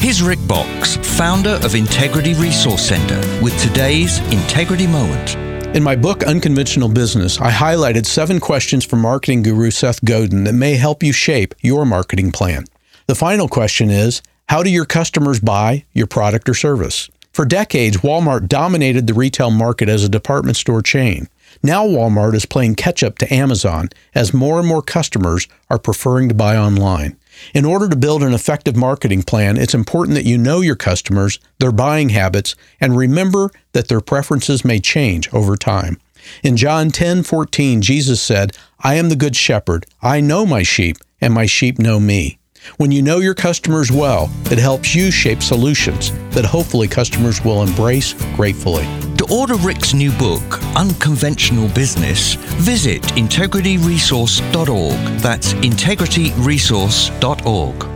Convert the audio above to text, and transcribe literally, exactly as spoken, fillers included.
Here's Rick Box, founder of Integrity Resource Center, with today's Integrity Moment. In my book, Unconventional Business, I highlighted seven questions from marketing guru Seth Godin that may help you shape your marketing plan. The final question is, how do your customers buy your product or service? For decades, Walmart dominated the retail market as a department store chain. Now Walmart is playing catch-up to Amazon as more and more customers are preferring to buy online. In order to build an effective marketing plan, it's important that you know your customers, their buying habits, and remember that their preferences may change over time. In John ten fourteen, Jesus said, "I am the good shepherd. I know my sheep, and my sheep know me." When you know your customers well, it helps you shape solutions that hopefully customers will embrace gratefully. To order Rick's new book, Unconventional Business, visit integrity resource dot org. That's integrity resource dot org.